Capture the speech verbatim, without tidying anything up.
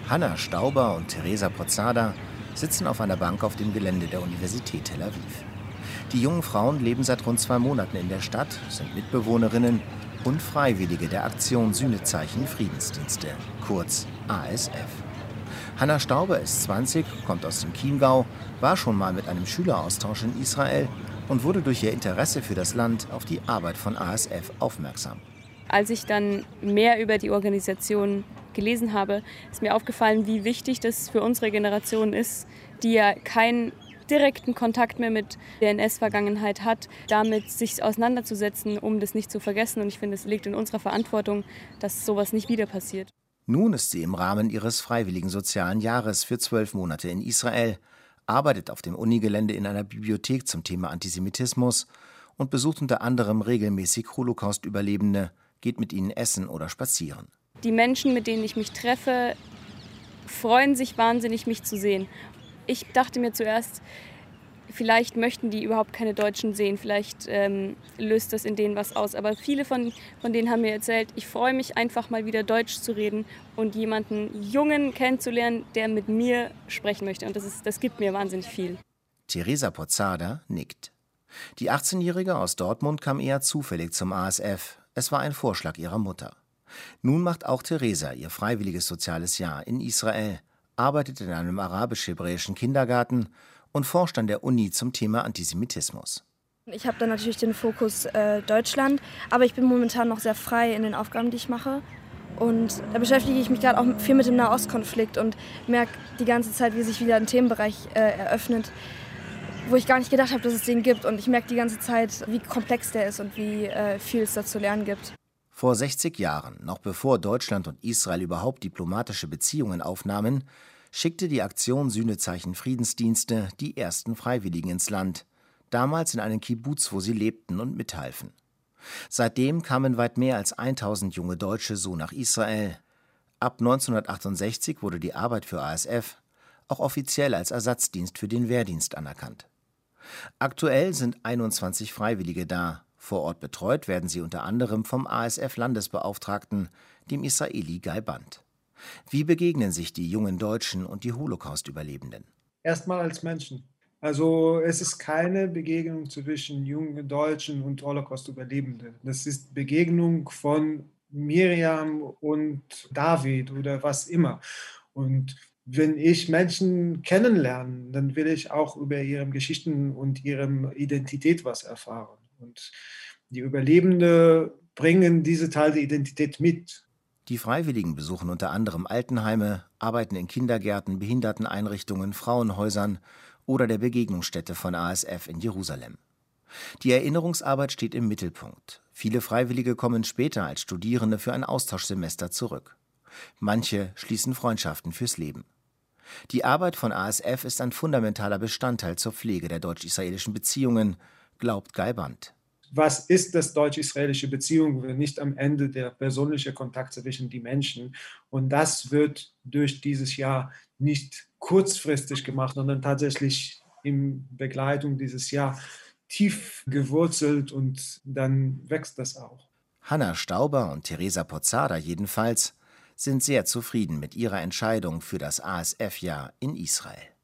Hanna Stauber und Teresa Pozada sitzen auf einer Bank auf dem Gelände der Universität Tel Aviv. Die jungen Frauen leben seit rund zwei Monaten in der Stadt, sind Mitbewohnerinnen und Freiwillige der Aktion Sühnezeichen Friedensdienste, kurz A S F. Hanna Stauber ist zwanzig, kommt aus dem Chiemgau, war schon mal mit einem Schüleraustausch in Israel und wurde durch ihr Interesse für das Land auf die Arbeit von A S F aufmerksam. Als ich dann mehr über die Organisation gelesen habe, ist mir aufgefallen, wie wichtig das für unsere Generation ist, die ja keinen direkten Kontakt mehr mit der N S-Vergangenheit hat, damit sich auseinanderzusetzen, um das nicht zu vergessen. Und ich finde, es liegt in unserer Verantwortung, dass sowas nicht wieder passiert. Nun ist sie im Rahmen ihres freiwilligen sozialen Jahres für zwölf Monate in Israel, arbeitet auf dem Unigelände in einer Bibliothek zum Thema Antisemitismus und besucht unter anderem regelmäßig Holocaust-Überlebende, geht mit ihnen essen oder spazieren. Die Menschen, mit denen ich mich treffe, freuen sich wahnsinnig, mich zu sehen. Ich dachte mir zuerst, vielleicht möchten die überhaupt keine Deutschen sehen, vielleicht ähm, löst das in denen was aus. Aber viele von, von denen haben mir erzählt, ich freue mich einfach mal wieder Deutsch zu reden und jemanden Jungen kennenzulernen, der mit mir sprechen möchte. Und das, ist, das gibt mir wahnsinnig viel. Teresa Pozada nickt. Die achtzehnjährige aus Dortmund kam eher zufällig zum A S F. Es war ein Vorschlag ihrer Mutter. Nun macht auch Teresa ihr freiwilliges soziales Jahr in Israel, arbeitet in einem arabisch-hebräischen Kindergarten und forscht an der Uni zum Thema Antisemitismus. Ich habe dann natürlich den Fokus äh, Deutschland, aber ich bin momentan noch sehr frei in den Aufgaben, die ich mache. Und da beschäftige ich mich gerade auch viel mit dem Nahostkonflikt und merke die ganze Zeit, wie sich wieder ein Themenbereich äh, eröffnet, wo ich gar nicht gedacht habe, dass es den gibt. Und ich merke die ganze Zeit, wie komplex der ist und wie äh, viel es da zu lernen gibt. Vor sechzig Jahren, noch bevor Deutschland und Israel überhaupt diplomatische Beziehungen aufnahmen, schickte die Aktion Sühnezeichen Friedensdienste die ersten Freiwilligen ins Land, damals in einen Kibbuz, wo sie lebten und mithalfen. Seitdem kamen weit mehr als tausend junge Deutsche so nach Israel. Ab neunzehnhundertachtundsechzig wurde die Arbeit für A S F auch offiziell als Ersatzdienst für den Wehrdienst anerkannt. Aktuell sind einundzwanzig Freiwillige da. Vor Ort betreut werden sie unter anderem vom A S F-Landesbeauftragten, dem Israeli Guy Band. Wie begegnen sich die jungen Deutschen und die Holocaust-Überlebenden? Erstmal als Menschen. Also es ist keine Begegnung zwischen jungen Deutschen und Holocaust-Überlebenden. Das ist Begegnung von Miriam und David oder was immer. Und wenn ich Menschen kennenlerne, dann will ich auch über ihre Geschichten und ihre Identität was erfahren. Und die Überlebenden bringen diese Teil der Identität mit. Die Freiwilligen besuchen unter anderem Altenheime, arbeiten in Kindergärten, Behinderteneinrichtungen, Frauenhäusern oder der Begegnungsstätte von A S F in Jerusalem. Die Erinnerungsarbeit steht im Mittelpunkt. Viele Freiwillige kommen später als Studierende für ein Austauschsemester zurück. Manche schließen Freundschaften fürs Leben. Die Arbeit von A S F ist ein fundamentaler Bestandteil zur Pflege der deutsch-israelischen Beziehungen, glaubt Guy Band. Was ist das deutsch-israelische Beziehung, wenn nicht am Ende der persönliche Kontakt zwischen den Menschen? Und das wird durch dieses Jahr nicht kurzfristig gemacht, sondern tatsächlich in Begleitung dieses Jahr tief gewurzelt und dann wächst das auch. Hanna Stauber und Teresa Pozada jedenfalls sind sehr zufrieden mit ihrer Entscheidung für das A S F-Jahr in Israel.